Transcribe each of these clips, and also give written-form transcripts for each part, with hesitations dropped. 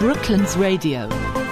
Brooklands Radio.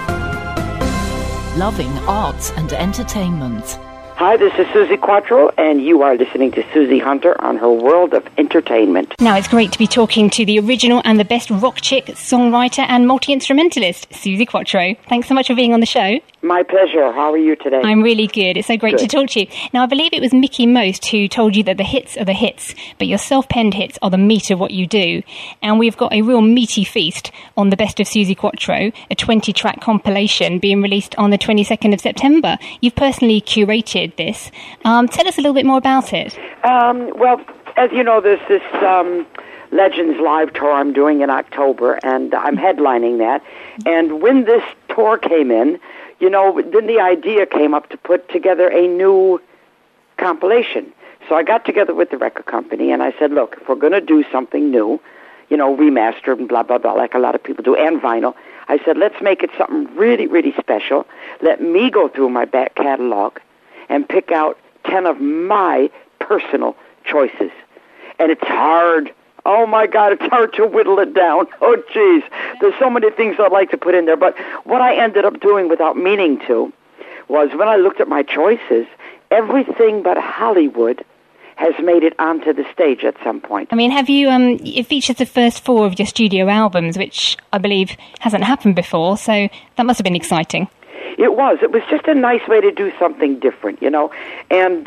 Loving arts and entertainment. Hi, this is Suzi Quatro, and you are listening to Susie Hunter on her World of Entertainment. Now, it's great to be talking to the original and the best rock chick, songwriter and multi-instrumentalist, Suzi Quatro. Thanks so much for being on the show. My pleasure. How are you today? I'm really good. It's so great to talk to you. Now, I believe it was Mickey Most who told you that the hits are the hits, but your self-penned hits are the meat of what you do. And we've got a real meaty feast on the Best of Suzi Quatro, a 20-track compilation being released on the 22nd of September. You've personally curated this. Tell us a little bit more about it. Well, as you know, there's this Legends Live tour I'm doing in October, and I'm headlining that. And when this tour came in, you know, then the idea came up to put together a new compilation. So I got together with the record company, and I said, look, if we're going to do something new, you know, remastered and blah, blah, blah, like a lot of people do, and vinyl, I said, let's make it something really, really special. Let me go through my back catalog and pick out 10 of my personal choices. And it's hard. Oh, my God, it's hard to whittle it down. Oh, geez. There's so many things I'd like to put in there. But what I ended up doing without meaning to was when I looked at my choices, everything but Hollywood has made it onto the stage at some point. I mean, have you, it features the first 4 of your studio albums, which I believe hasn't happened before, so that must have been exciting. It was. It was just a nice way to do something different, you know. And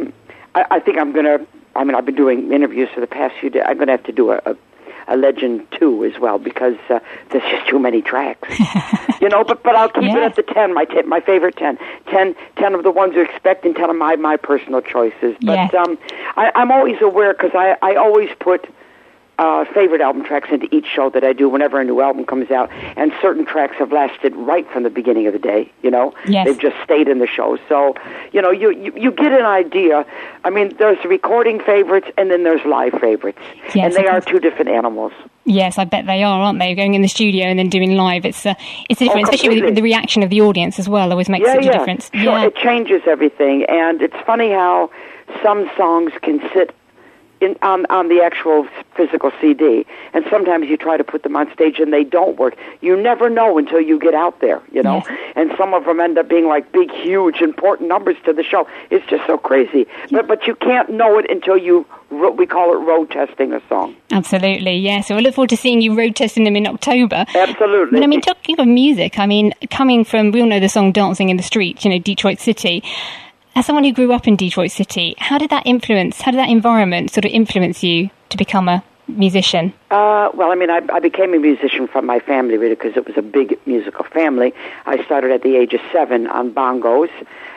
I think I'm going to, I mean, I've been doing interviews for the past few days. I'm going to have to do a Legend 2 as well, because there's just too many tracks. You know, but I'll keep it at the 10, my favorite 10. 10 of the ones you expect and 10 of my personal choices. But I'm always aware, because I always put favorite album tracks into each show that I do whenever a new album comes out, and certain tracks have lasted right from the beginning of the day, you know. Yes. They've just stayed in the show. So, you know, you get an idea. I mean, there's recording favorites and then there's live favorites. Yes, and they are two different animals. Yes, I bet they are, aren't they? Going in the studio and then doing live, it's a difference, especially with the reaction of the audience as well. Always makes such a difference. Sure, yeah, it changes everything, and it's funny how some songs can sit on the actual physical CD, and sometimes you try to put them on stage and they don't work. You never know until you get out there, you know. Yes. And some of them end up being like big, huge, important numbers to the show. It's just so crazy. But you can't know it until we call it road testing a song. Absolutely, yeah. So I look forward to seeing you road testing them in October. Absolutely. But I mean, talking of music, I mean, coming from, we all know the song Dancing in the Street, you know, Detroit City. As someone who grew up in Detroit City, how did that environment sort of influence you to become a musician? Well, I mean, I became a musician from my family, really, because it was a big musical family. I started at the age of 7 on bongos.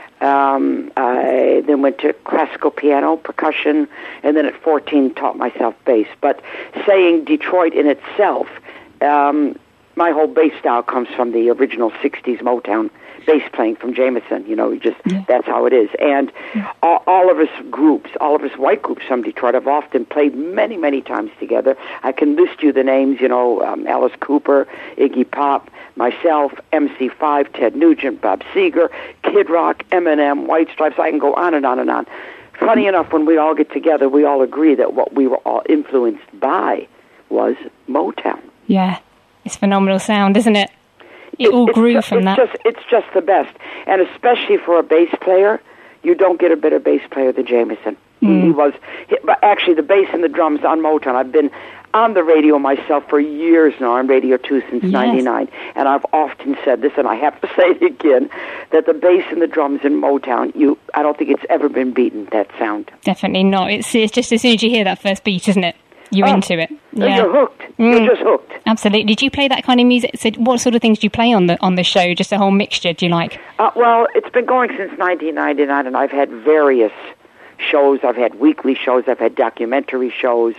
I then went to classical piano, percussion, and then at 14 taught myself bass. But saying Detroit in itself, my whole bass style comes from the original 60s Motown bass playing from Jameson, you know, that's how it is. And all of us white groups from Detroit, have often played many, many times together. I can list you the names, you know, Alice Cooper, Iggy Pop, myself, MC5, Ted Nugent, Bob Seger, Kid Rock, Eminem, White Stripes. I can go on and on and on. Funny enough, when we all get together, we all agree that what we were all influenced by was Motown. Yeah, it's phenomenal sound, isn't it? It all grew from that. It's just the best. And especially for a bass player, you don't get a better bass player than Jameson. But actually, the bass and the drums on Motown, I've been on the radio myself for years now, on Radio 2 since 99. And I've often said this, and I have to say it again, that the bass and the drums in Motown, I don't think it's ever been beaten, that sound. Definitely not. It's just as soon as you hear that first beat, isn't it? You're into it. Yeah. You're hooked. You're just hooked. Absolutely. Did you play that kind of music? So what sort of things do you play on the show? Just a whole mixture, do you like? Well, it's been going since 1999, and I've had various shows. I've had weekly shows. I've had documentary shows.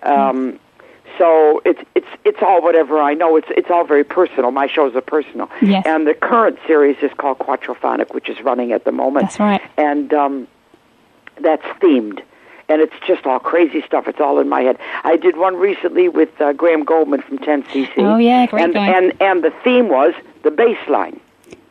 So it's all whatever I know. It's all very personal. My shows are personal. Yes. And the current series is called Quattrophonic, which is running at the moment. That's right. And that's themed. And it's just all crazy stuff. It's all in my head. I did one recently with Graham Goldman from 10cc. Oh, yeah, great guy. And the theme was the bass line.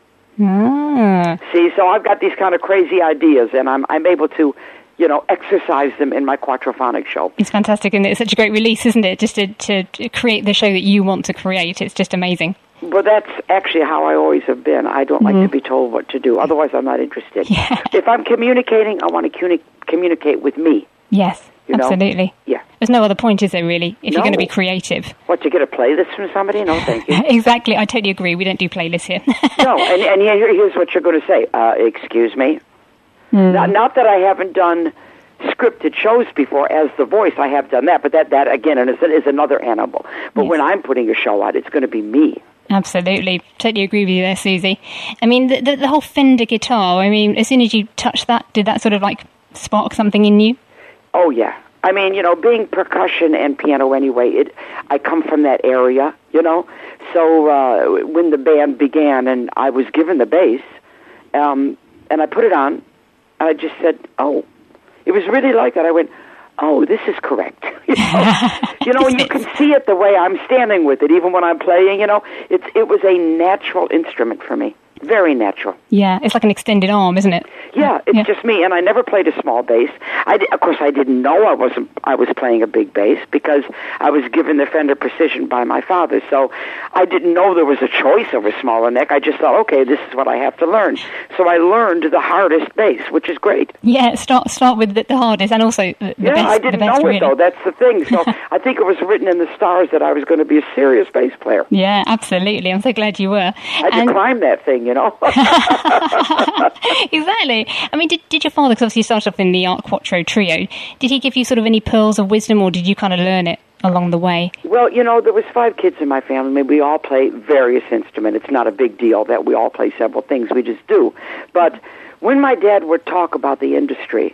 See, so I've got these kind of crazy ideas, and I'm able to, you know, exercise them in my Quattrophonic show. It's fantastic, and it's such a great release, isn't it? Just to create the show that you want to create. It's just amazing. Well, that's actually how I always have been. I don't like to be told what to do. Otherwise, I'm not interested. Yeah. If I'm communicating, I want to communicate with me. Yes, absolutely. Yeah. There's no other point, is there, really, if you're going to be creative? What, to get a playlist from somebody? No, thank you. Exactly. I totally agree. We don't do playlists here. No, and here's what you're going to say. Excuse me. Not that I haven't done scripted shows before as the voice. I have done that, but that again is another animal. But when I'm putting a show out, it's going to be me. Absolutely. Totally agree with you there, Susie. I mean, the whole Fender guitar, I mean, as soon as you touched that, did that sort of like spark something in you? Oh, yeah. I mean, being percussion and piano anyway, I come from that area, So when the band began and I was given the bass, and I put it on, I just said, oh, it was really like that. I went, oh, this is correct. And you can see it the way I'm standing with it, even when I'm playing, it was a natural instrument for me. Very natural. Yeah, it's like an extended arm, isn't it? Yeah, it's just me, and I never played a small bass. Of course, I didn't know I was playing a big bass because I was given the Fender Precision by my father. So I didn't know there was a choice of a smaller neck. I just thought, okay, this is what I have to learn. So I learned the hardest bass, which is great. Yeah, start with the hardest, and also the best. Yeah, I didn't know it though. That's the thing. So I think it was written in the stars that I was going to be a serious bass player. Yeah, absolutely. I'm so glad you were. I had to climb that thing. Exactly. I mean, did your father, because obviously you started off in the Art Quattro trio, did he give you sort of any pearls of wisdom, or did you kind of learn it along the way? Well, there was 5 kids in my family. We all play various instruments. It's not a big deal that we all play several things. We just do. But when my dad would talk about the industry,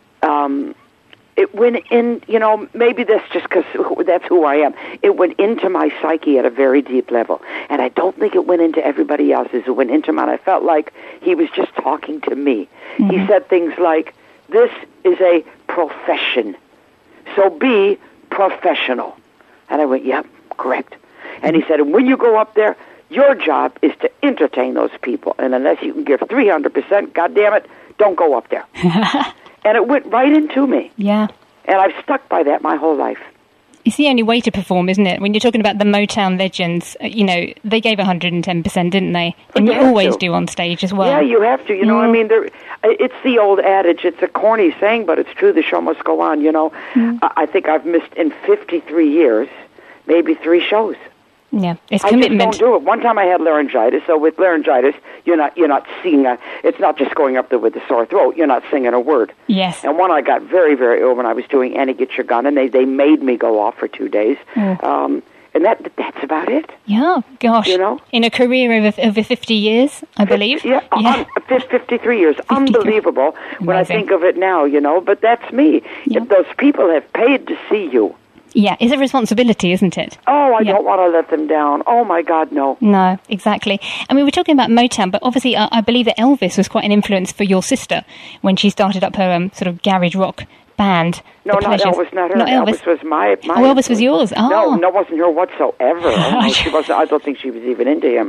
it went in, maybe that's just because that's who I am. It went into my psyche at a very deep level. And I don't think it went into everybody else's. It went into mine. I felt like he was just talking to me. Mm-hmm. He said things like, this is a profession, so be professional. And I went, yep, correct. And he said, and when you go up there, your job is to entertain those people. And unless you can give 300%, God damn it, don't go up there. And it went right into me. Yeah. And I've stuck by that my whole life. It's the only way to perform, isn't it? When you're talking about the Motown legends, they gave 110%, didn't they? And you always do on stage as well. Yeah, you have to. I mean, it's the old adage. It's a corny saying, but it's true. The show must go on, I think I've missed in 53 years, maybe 3 shows. Yeah, it's commitment. I just don't do it. One time I had laryngitis, so with laryngitis, you're not singing. It's not just going up there with a sore throat. You're not singing a word. Yes. And I got very, very ill when I was doing Annie Get Your Gun, and they made me go off for 2 days. And that's about it. Yeah, gosh. In a career over 50 years, I believe. Yeah. 53 years. 50 Unbelievable when I think of it now, but that's me. Yeah. If those people have paid to see you. Yeah, it's a responsibility, isn't it? Oh, I don't want to let them down. Oh, my God, no. No, exactly. I mean, we're talking about Motown, but obviously I believe that Elvis was quite an influence for your sister when she started up her sort of garage rock band. No, not Elvis, not her. Not Elvis. Elvis was my Elvis was yours. Oh. No, wasn't her whatsoever. She wasn't. I don't think she was even into him.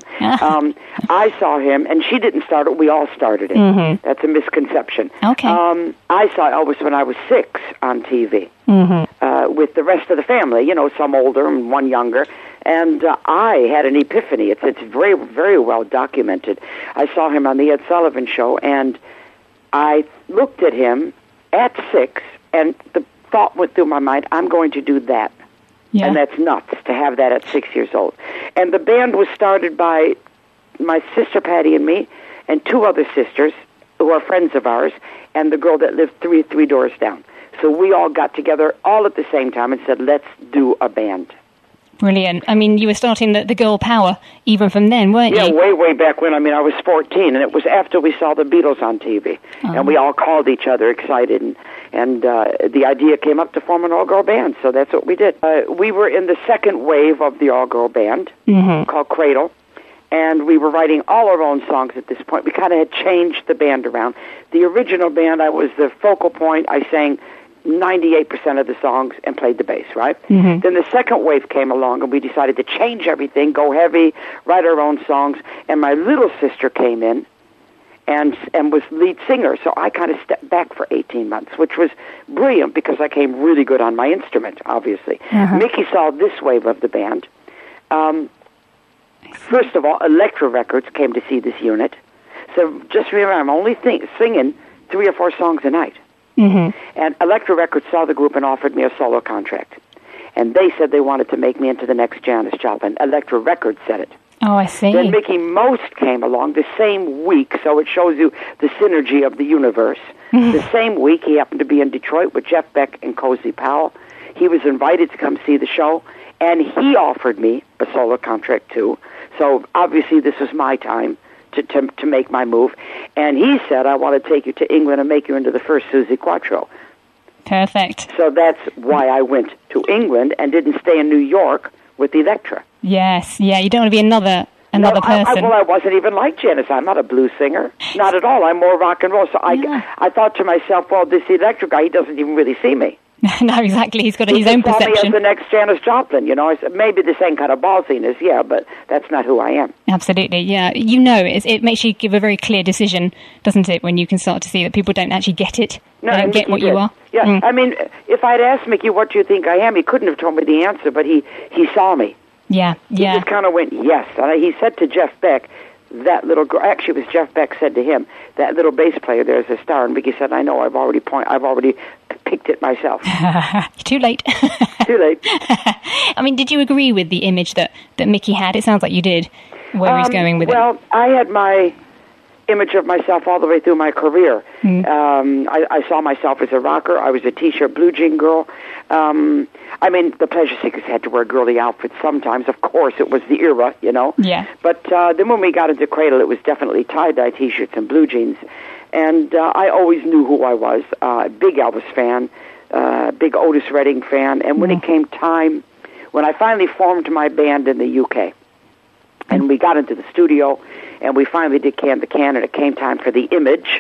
I saw him, and she didn't start it. We all started it. Mm-hmm. That's a misconception. Okay. I saw Elvis when I was 6 on TV with the rest of the family. Some older and one younger. And I had an epiphany. It's very, very well documented. I saw him on the Ed Sullivan Show, and I looked at him at 6, and the thought went through my mind, I'm going to do that. Yeah. And that's nuts to have that at 6 years old. And the band was started by my sister Patty and me, and 2 other sisters who are friends of ours, and the girl that lived three doors down. So we all got together all at the same time and said, let's do a band. Brilliant. I mean, you were starting the girl power even from then, weren't you? Yeah, way back when. I mean, I was 14, and it was after we saw the Beatles on TV. And we all called each other excited, and the idea came up to form an all-girl band, so that's what we did. We were in the second wave of the all-girl band called Cradle, and we were writing all our own songs at this point. We kind of had changed the band around. The original band, I was the focal point. I sang 98% of the songs and played the bass, right? Mm-hmm. Then the second wave came along, and we decided to change everything, go heavy, write our own songs, and my little sister came in and was lead singer, so I kind of stepped back for 18 months, which was brilliant because I came really good on my instrument, obviously. Mickey saw this wave of the band, First of all, Elektra Records came to see this unit. So just remember, I'm only singing 3 or 4 songs a night. Mm-hmm. And Elektra Records saw the group and offered me a solo contract. And they said they wanted to make me into the next Janis Joplin. Elektra Records said it. Oh, I see. Then Mickey Most came along the same week, so it shows you the synergy of the universe. The same week, he happened to be in Detroit with Jeff Beck and Cozy Powell. He was invited to come see the show, and he offered me a solo contract, too. So, obviously, this was my time to make my move. And he said, I want to take you to England and make you into the first Suzi Quatro. Perfect. So that's why I went to England and didn't stay in New York with Elektra. Yes, yeah, you don't want to be another person. I wasn't even like Janis. I'm not a blues singer. Not at all. I'm more rock and roll. So I thought to myself, well, this Elektra guy, he doesn't even really see me. No, exactly. He's got his own perception. He saw me as the next Janis Joplin, you know. I said, maybe the same kind of ballsiness, yeah, but that's not who I am. Absolutely, yeah. You know, it makes you give a very clear decision, doesn't it, when you can start to see that people don't actually get it. No, they don't get what you are. Yeah, I mean, if I'd asked Mickey, what do you think I am, he couldn't have told me the answer, but he saw me. Yeah. He just kind of went, yes. And he said to Jeff Beck, that little girl, actually it was Jeff Beck said to him, that little bass player there's a star, and Mickey said, I know, I've already picked it myself. Too late. Too late. I mean, did you agree with the image that Mickey had? It sounds like you did, where he's going with it. Well, I had my image of myself all the way through my career. I saw myself as a rocker. I was a T-shirt blue jean girl. I mean, the Pleasure Seekers had to wear girly outfits sometimes. Of course, it was the era, you know. Yeah. But then when we got into Cradle, it was definitely tie-dye T-shirts and blue jeans. And I always knew who I was. Big Elvis fan, big Otis Redding fan. And when it came time, when I finally formed my band in the UK, and we got into the studio, and we finally did Can the Can, and it came time for the image,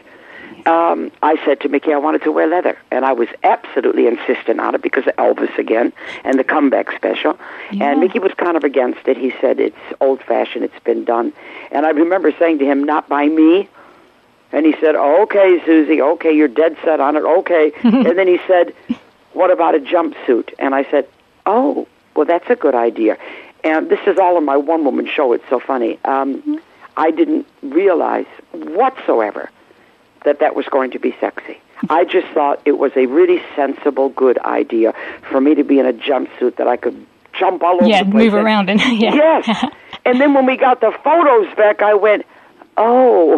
I said to Mickey I wanted to wear leather, and I was absolutely insistent on it because of Elvis again and the comeback special. Yeah. And Mickey was kind of against it. He said it's old-fashioned, it's been done. And I remember saying to him, not by me. And he said, okay, Susie, okay, you're dead set on it, okay. And then he said, what about a jumpsuit? And I said, oh, well, that's a good idea. And this is all in my one-woman show. It's so funny. I didn't realize whatsoever that was going to be sexy. I just thought it was a really sensible, good idea for me to be in a jumpsuit that I could jump all over the place. Move around in. Yeah. Yes. And then when we got the photos back, I went, oh.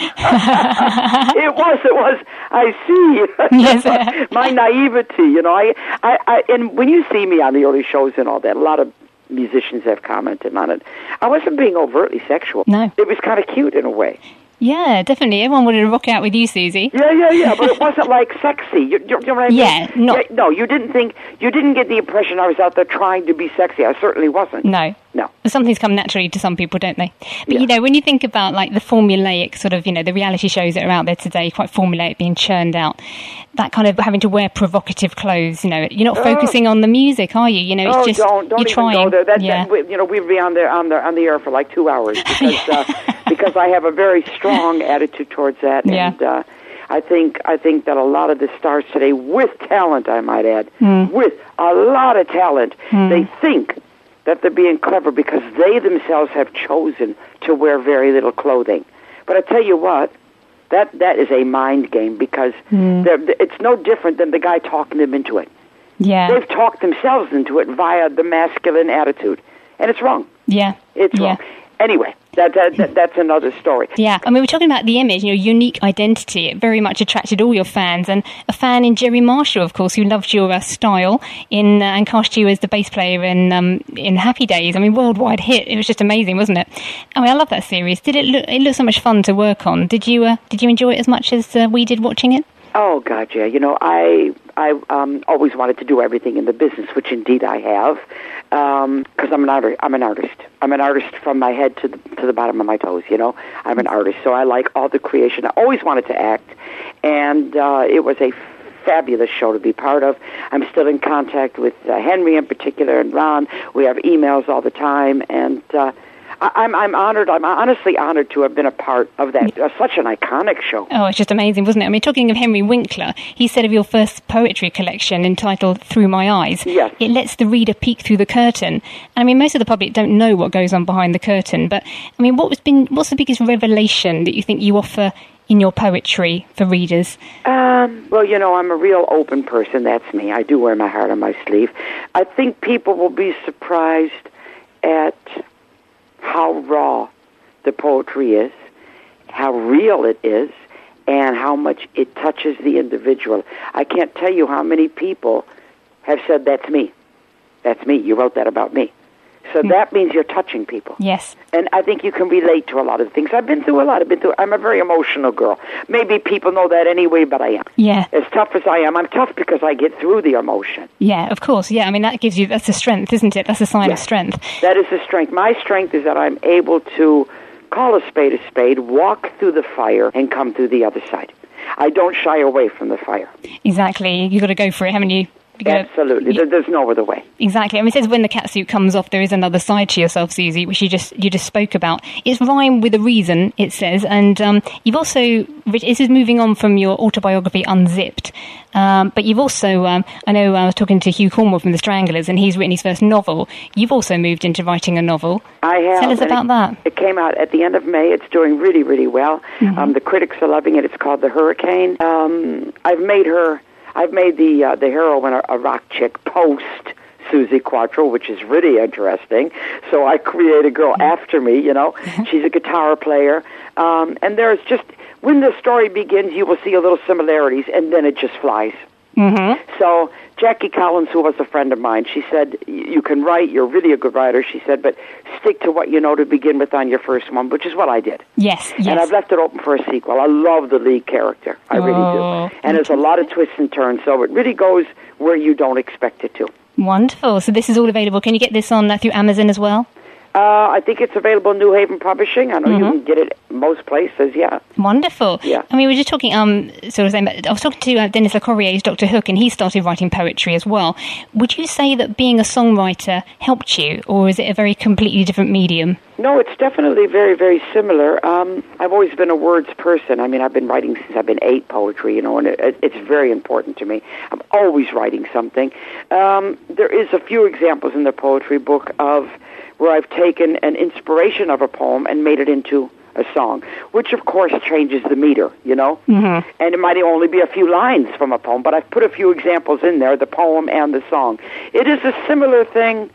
it was. I see. Yes. My naivety, you know. I and when you see me on the early shows and all that, a lot of musicians have commented on it. I wasn't being overtly sexual. No. It was kind of cute in a way. Yeah, definitely. Everyone wanted to rock out with you, Susie. Yeah. But it wasn't like sexy. You know what I mean? Yeah, no, you didn't get the impression I was out there trying to be sexy. I certainly wasn't. No. Some things come naturally to some people, don't they? But, you know, when you think about, like, the formulaic sort of, you know, the reality shows that are out there today, quite formulaic, being churned out, that kind of having to wear provocative clothes, you know, you're not focusing on the music, are you? You know, it's just, don't you're even trying. Go there. You know, we'd be on the air for like 2 hours because because I have a very strong attitude towards that. Yeah. And I think that a lot of the stars today, with talent, I might add, with a lot of talent, they think that they're being clever because they themselves have chosen to wear very little clothing. But I tell you what, that is a mind game because it's no different than the guy talking them into it. Yeah. They've talked themselves into it via the masculine attitude. And it's wrong. Yeah. It's wrong. Anyway, that's another story. Yeah, I mean, we're talking about the image, you know, unique identity. It very much attracted all your fans, and a fan in Jerry Marshall, of course, who loved your style and cast you as the bass player in Happy Days. I mean, worldwide hit. It was just amazing, wasn't it? I mean, I love that series. Did it look so much fun to work on? Did you enjoy it as much as we did watching it? Oh God, yeah. You know, I always wanted to do everything in the business, which indeed I have, because I'm an artist. I'm an artist from my head to the bottom of my toes. You know, I'm an artist, so I like all the creation. I always wanted to act, and it was a fabulous show to be part of. I'm still in contact with Henry in particular and Ron. We have emails all the time, and I'm honored. I'm honestly honored to have been a part of that. Such an iconic show. Oh, it's just amazing, wasn't it? I mean, talking of Henry Winkler, he said of your first poetry collection entitled Through My Eyes, yes, it lets the reader peek through the curtain. And I mean, most of the public don't know what goes on behind the curtain. But I mean, what's the biggest revelation that you think you offer in your poetry for readers? Well, you know, I'm a real open person. That's me. I do wear my heart on my sleeve. I think people will be surprised at how raw the poetry is, how real it is, and how much it touches the individual. I can't tell you how many people have said, that's me. That's me. You wrote that about me. So that means you're touching people. Yes. And I think you can relate to a lot of things. I've been through a lot. I'm a very emotional girl. Maybe people know that anyway, but I am. Yeah. As tough as I am, I'm tough because I get through the emotion. Yeah, of course. Yeah, I mean, that's a strength, isn't it? That's a sign of strength. That is a strength. My strength is that I'm able to call a spade, walk through the fire, and come through the other side. I don't shy away from the fire. Exactly. You've got to go for it, haven't you? Absolutely. There's no other way. Exactly. I mean, it says when the catsuit comes off, there is another side to yourself, Susie, which you just spoke about. It's rhyme with a reason, it says, and you've also. This is moving on from your autobiography, Unzipped, but you've also. I know I was talking to Hugh Cornwell from the Stranglers, and he's written his first novel. You've also moved into writing a novel. I have. Tell us about that. It came out at the end of May. It's doing really, really well. Mm-hmm. The critics are loving it. It's called The Hurricane. I've made the heroine a rock chick post Suzi Quatro, which is really interesting. So I create a girl after me, you know. She's a guitar player. And there's just, when the story begins, you will see a little similarities, and then it just flies. Mm-hmm. So Jackie Collins, who was a friend of mine, she said, you can write, you're really a good writer, she said, but stick to what you know to begin with on your first one, which is what I did. Yes. And I've left it open for a sequel. I love the lead character. I really do. And there's a lot of twists and turns, so it really goes where you don't expect it to. Wonderful. So this is all available. Can you get this on through Amazon as well? I think it's available in New Haven Publishing. I know you can get it most places, yeah. Wonderful. Yeah. I mean, we were just talking, I was talking to Denis Lecorrier's Dr. Hook, and he started writing poetry as well. Would you say that being a songwriter helped you, or is it a very completely different medium? No, it's definitely very, very similar. I've always been a words person. I mean, I've been writing since I've been 8, poetry, you know, and it's very important to me. I'm always writing something. There is a few examples in the poetry book of where I've taken an inspiration of a poem and made it into a song, which of course changes the meter, you know? Mm-hmm. And it might only be a few lines from a poem, but I've put a few examples in there, the poem and the song. It is a similar thing.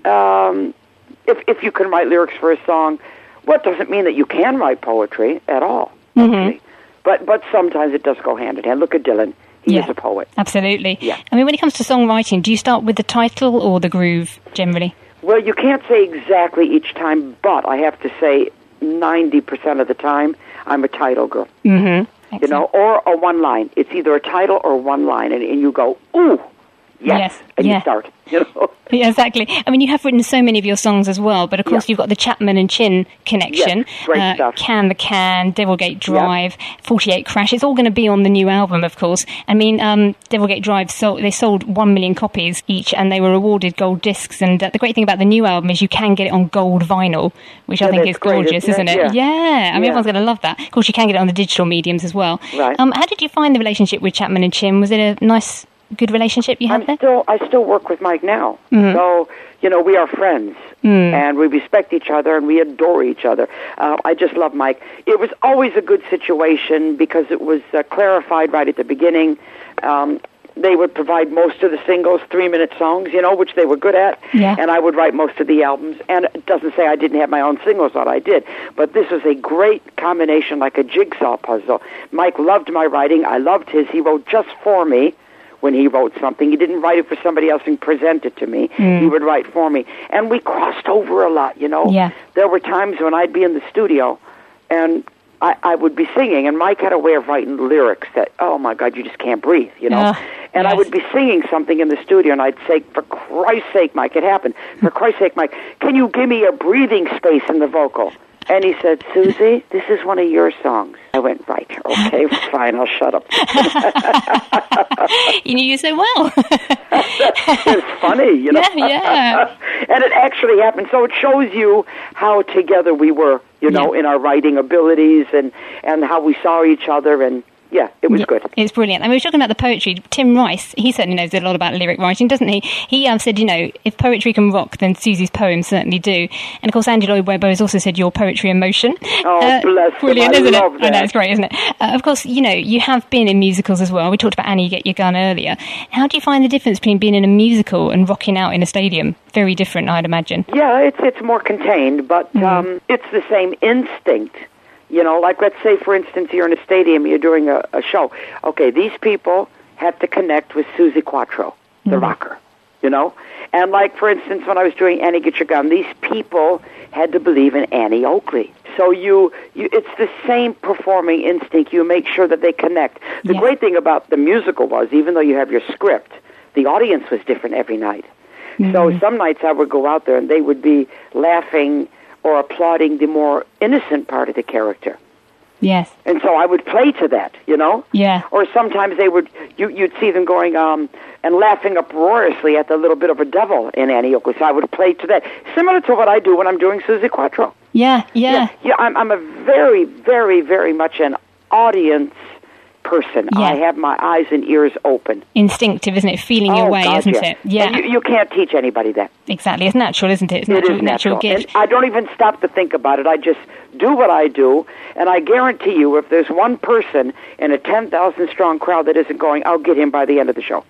If you can write lyrics for a song, well, it doesn't mean that you can write poetry at all. Mm-hmm. But sometimes it does go hand in hand. Look at Dylan. He is a poet. Absolutely. Yeah. I mean, when it comes to songwriting, do you start with the title or the groove generally? Well, you can't say exactly each time, but I have to say 90% of the time, I'm a title girl. Mm-hmm. You know, or a one line. It's either a title or one line, and you go, ooh, yes, and you start, you know. Yeah, exactly. I mean, you have written so many of your songs as well, but of course you've got the Chapman and Chin connection. Yes, great stuff. Can the Can, Devilgate Drive, 48 Crash. It's all going to be on the new album, of course. I mean, Devilgate Drive, they sold 1 million copies each, and they were awarded gold discs. And the great thing about the new album is you can get it on gold vinyl, which I think is gorgeous, isn't it? Yeah. I mean, everyone's going to love that. Of course, you can get it on the digital mediums as well. Right. How did you find the relationship with Chapman and Chin? Was it a nice, good relationship you had there? I still work with Mike now. Mm-hmm. So, you know, we are friends. And we respect each other, and we adore each other. I just love Mike. It was always a good situation because it was clarified right at the beginning. They would provide most of the singles, 3-minute songs, you know, which they were good at. Yeah. And I would write most of the albums. And it doesn't say I didn't have my own singles, that I did. But this was a great combination, like a jigsaw puzzle. Mike loved my writing. I loved his. He wrote just for me. When he wrote something, he didn't write it for somebody else and present it to me. He would write for me. And we crossed over a lot, you know. Yeah. There were times when I'd be in the studio and I would be singing, and Mike had a way of writing lyrics that, oh, my God, you just can't breathe, you know. And I would be singing something in the studio, and I'd say, for Christ's sake, Mike, it happened. For Christ's sake, Mike, can you give me a breathing space in the vocal? And he said, Susie, this is one of your songs. I went, right, okay, fine, I'll shut up. You knew you so well. It's funny, you know. Yeah. And it actually happened. So it shows you how together we were, you know, in our writing abilities and how we saw each other, and yeah, it was good. It's brilliant. And we were talking about the poetry. Tim Rice, he certainly knows a lot about lyric writing, doesn't he? He said, you know, if poetry can rock, then Susie's poems certainly do. And of course, Andy Lloyd Webber has also said your poetry in motion. Oh, bless him. Brilliant, isn't it? That. I know, it's great, isn't it? Of course, you know, you have been in musicals as well. We talked about Annie Get Your Gun earlier. How do you find the difference between being in a musical and rocking out in a stadium? Very different, I'd imagine. Yeah, it's more contained, but it's the same instinct. You know, like let's say, for instance, you're in a stadium, you're doing a show. Okay, these people have to connect with Suzi Quatro, the rocker, you know? And like, for instance, when I was doing Annie Get Your Gun, these people had to believe in Annie Oakley. So it's the same performing instinct. You make sure that they connect. The great thing about the musical was, even though you have your script, the audience was different every night. So some nights I would go out there and they would be laughing or applauding the more innocent part of the character. Yes. And so I would play to that, you know? Yeah. Or sometimes they would, you'd see them going, and laughing uproariously at the little bit of a devil in Annie Oakley. So I would play to that. Similar to what I do when I'm doing Suzi Quatro. Yeah. I'm a very, very, very much an audience person. Yeah. I have my eyes and ears open. Instinctive, isn't it? Feeling your way, God, isn't it? Yeah. And you can't teach anybody that. Exactly. It's natural, isn't it? It is natural gift. And I don't even stop to think about it. I just do what I do, and I guarantee you, if there's one person in a 10,000-strong crowd that isn't going, I'll get him by the end of the show.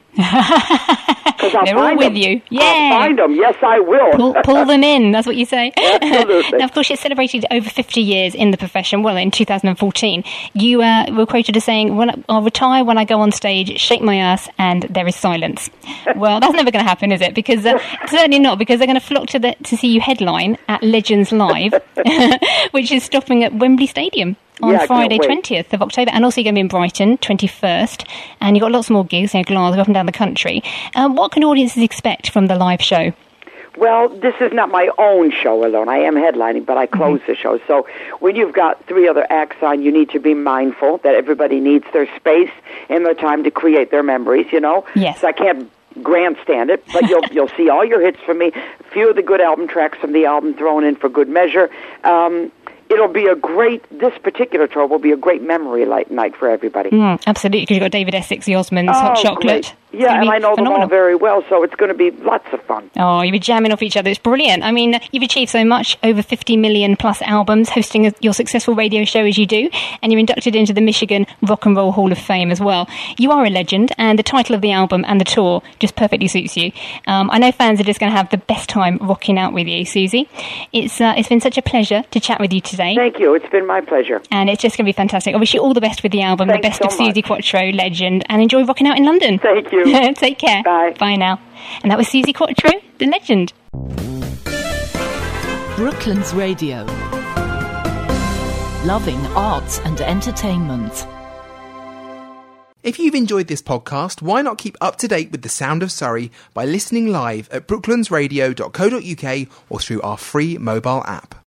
They're all with you. Yeah. I'll find them. Yes, I will. Pull them in. That's what you say. Absolutely. Now, of course, you celebrated over 50 years in the profession. Well, in 2014, you were quoted as saying, I'll retire when I go on stage, shake my ass, and there is silence. Well, that's never going to happen, is it? Because certainly not, because they're going to flock to see you headline at Legends Live, which is stopping at Wembley Stadium on Friday 20th of October, and also you're going to be in Brighton 21st, and you've got lots more gigs in Glasgow, up and down the country. What can audiences expect from the live show? Well, this is not my own show alone. I am headlining, but I close the show. So when you've got 3 other acts on, you need to be mindful that everybody needs their space and their time to create their memories, you know? Yes. So I can't grandstand it, but you'll see all your hits from me, a few of the good album tracks from the album thrown in for good measure. It'll be this particular tour will be a great memory night for everybody. Absolutely, because you've got David Essex, the Osmonds, Hot Chocolate. Great. Yeah, and I know them all very well, so it's going to be lots of fun. Oh, you'll be jamming off each other. It's brilliant. I mean, you've achieved so much, over 50 million plus albums, hosting your successful radio show as you do, and you're inducted into the Michigan Rock and Roll Hall of Fame as well. You are a legend, and the title of the album and the tour just perfectly suits you. I know fans are just going to have the best time rocking out with you, Susie. It's been such a pleasure to chat with you today. Thank you. It's been my pleasure. And it's just going to be fantastic. I wish you all the best with the album, Thanks the best so of Suzi much. Quatro, legend, and enjoy rocking out in London. Thank you. Take care. Bye. Bye now. And that was Suzi Quatro, the legend. Brooklands Radio. Loving arts and entertainment. If you've enjoyed this podcast, why not keep up to date with the sound of Surrey by listening live at brooklandsradio.co.uk or through our free mobile app.